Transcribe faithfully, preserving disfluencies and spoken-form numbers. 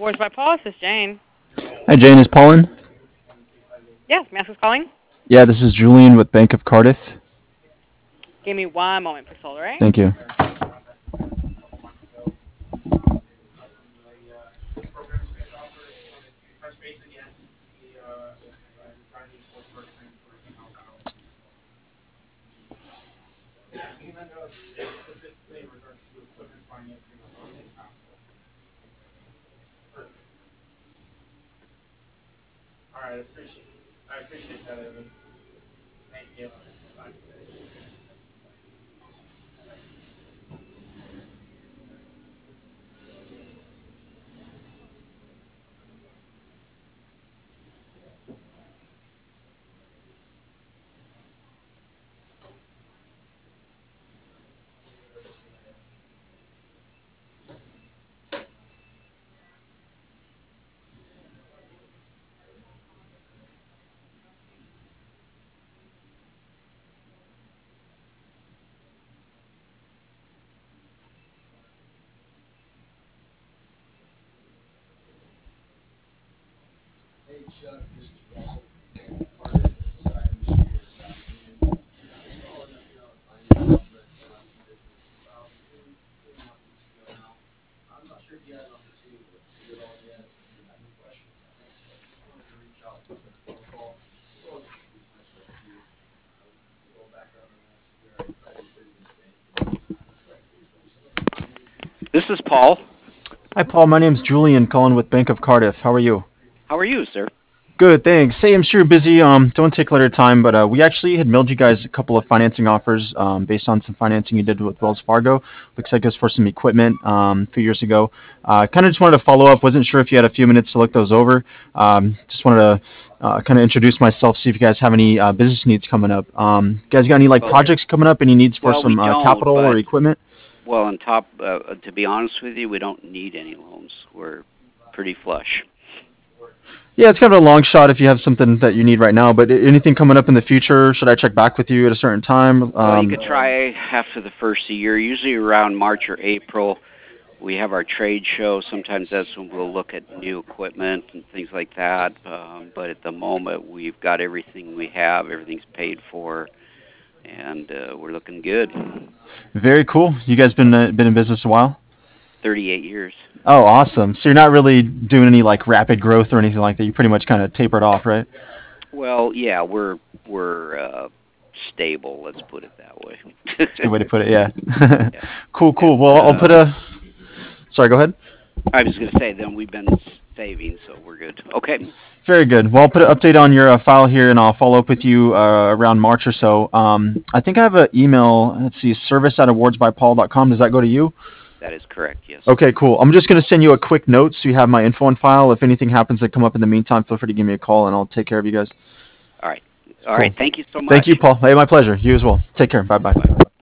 Awards by Paul. This is Jane. Hi, Jane. Is Paul in? Yes, Mass is calling. Yeah, this is Julian with Bank of Cardiff. Give me one moment, please hold, all right? Thank you. This is Paul. Hi, Paul. My name's Julian, calling with Bank of Cardiff. How are you? How are you, sir? Good, thanks. Hey, I'm sure you're busy. Um, don't take a lot of time, but uh, we actually had mailed you guys a couple of financing offers um, based on some financing you did with Wells Fargo. Looks like it was for some equipment um, a few years ago. Uh, kind of just wanted to follow up. Wasn't sure if you had a few minutes to look those over. Um, just wanted to uh, kind of introduce myself, see if you guys have any uh, business needs coming up. Um, you guys got any like Well, projects coming up? Any needs for well, we some uh, don't, capital or but equipment? well, on top, uh, to be honest with you, we don't need any loans. We're pretty flush. Yeah, it's kind of a long shot if you have something that you need right now. But anything coming up in the future? Should I check back with you at a certain time? Well, you Um, could try after the first of the year, usually around March or April. We have our trade show. Sometimes that's when we'll look at new equipment and things like that. Um, but at the moment, we've got everything we have. Everything's paid for, and uh, we're looking good. Very cool. You guys been uh, been in business a while? thirty-eight years. Oh, awesome. So you're not really doing any like rapid growth or anything like that. You pretty much kind of tapered off, right? Well, yeah, we're we're uh, stable. Let's put it that way. That's a good way to put it. Yeah. Yeah, Cool, cool. and Well, I'll put uh, a. Sorry, go ahead. I was going to say then we've been saving, so we're good. Okay. Very good. Well, I'll put an update on your uh, file here, and I'll follow up with you uh, around March or so. Um, I think I have an email. Let's see, service at awards by paul dot com. Does that go to you? That is correct. Yes. Okay, cool. I'm just going to send you a quick note so you have my info on file. If anything happens to come up in the meantime, feel free to give me a call, and I'll take care of you guys. All right. All Cool. right. Thank you so Thank much. you, Paul. Hey, my pleasure. You as well. Take care. Bye bye. Bye.